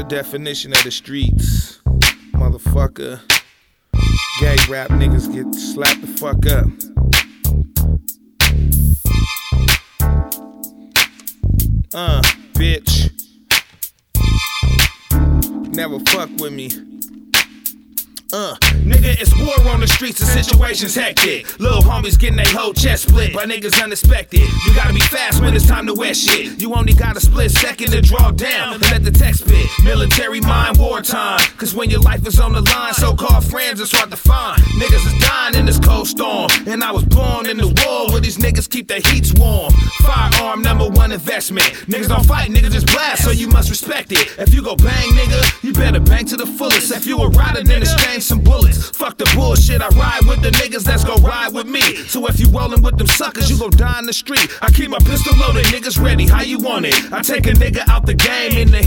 the definition of the streets, motherfucker. Gay rap niggas get slapped the fuck up. Bitch. Never fuck with me. Nigga, it's war on the streets, the situation's hectic. Little homies getting they whole chest split by niggas unexpected. You gotta be fast when it's time to wet shit. You only got a split second to draw down and let the text spit. Military mind, wartime. Cause when your life is on the line, so-called friends is hard to find. Niggas is dying in this cold storm, and I was born in the war where these niggas keep their heats warm. Firearm, #1 investment. Niggas don't fight, niggas just blast, so you must respect it. If you go bang, nigga, you better bang to the fullest. If you a rider, then exchange some bullets. Fuck the bullshit, I ride with the niggas that's gon' ride with me. So if you rollin' with them suckers, you gon' die in the street. I keep my pistol loaded, niggas ready, how you want it? I take a nigga out the game and